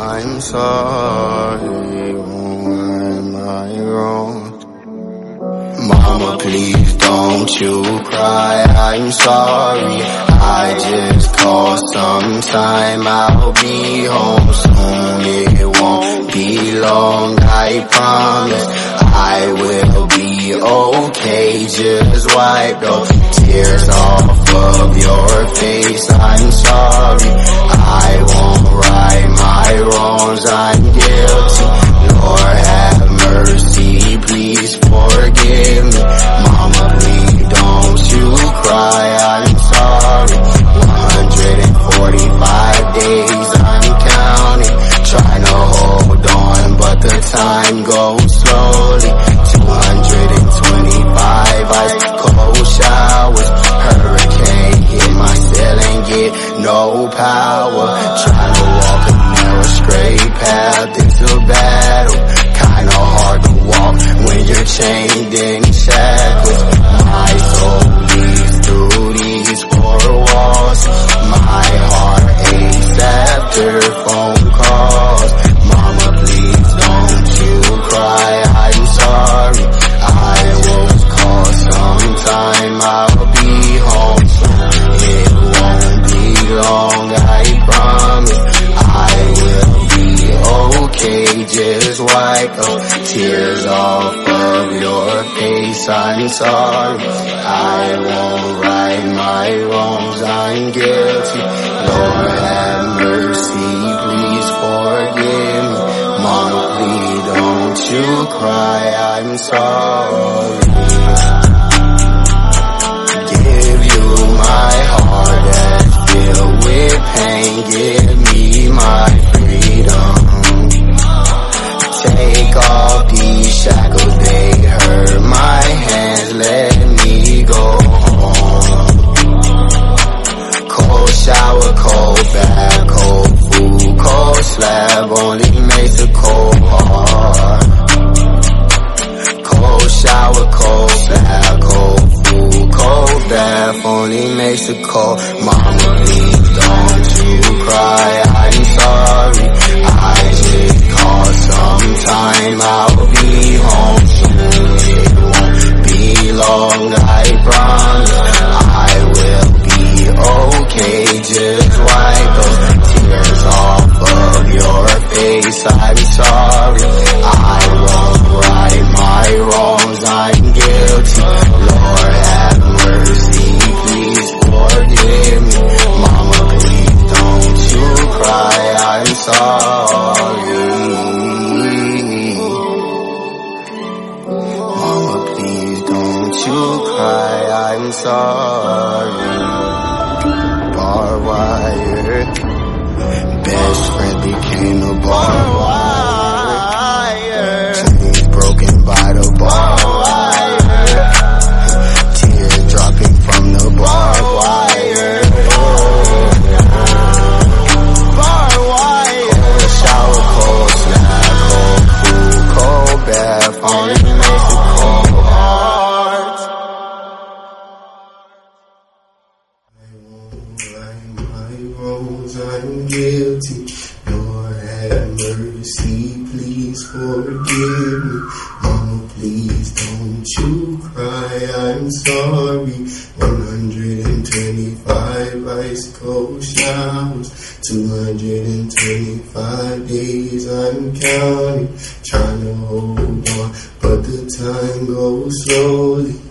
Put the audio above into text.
I'm sorry, am I wrong? Mama, please don't you cry, I'm sorry. I just called sometime, I'll be home soon. It won't be long, I promise. I will be okay, just wipe those tears off of your face. I'm sorry, I won't right my wrongs, I'm guilty. Lord have mercy, please forgive me. Mama, please don't you cry, I'm sorry. 145 days I'm counting, trying to hold on, but the time goes slowly. 225 ice cold showers, hurricane hit my cell and get no power. Trying to walk a narrow straight path, it's a battle. Kinda hard to walk when you're chained in shackles. My soul leads through these four walls. My heart aches after phone calls. Mama, please don't you cry, I'm sorry. I will call sometime, I'll be home soon. It won't be long, I promise. I will be okay, just wipe those tears off of your face. I'm sorry, I won't right my wrongs, I'm guilty. Lord have mercy, please forgive me. Mama, please don't you cry, I'm sorry. Give you my heart that's filled with pain, give me my freedom. Take off these shackles, they hurt my hands, let me go home. Cold shower, cold bath, cold food, cold slab, only makes a cold heart. Cold shower, cold slab, cold food, cold bath, only makes a cold. Mama, please don't you cry, I'm sorry. I just called sometime, I'll be home soon. It won't be long, I promise. I will be okay, just wipe those tears off of your face. I'm sorry, I won't right my wrongs, I'm guilty. Lord have mercy, please forgive me. Mama, please don't you cry, I'm sorry. Mama, please don't you cry, I'm sorry. Barbed wire, best friend became a barbed wire. Chains broken by the barbed wire. Tears dropping from the barbed wire. Barbed wire. Cold shower, cold slab, cold food, cold bath, only makes a cold heart. I won't right my wrongs, I'm guilty. Lord have mercy, please forgive me. Mama, please don't you cry, I'm sorry. 125 ice cold showers, 225 days I'm counting, trying to hold on, but the time goes slowly.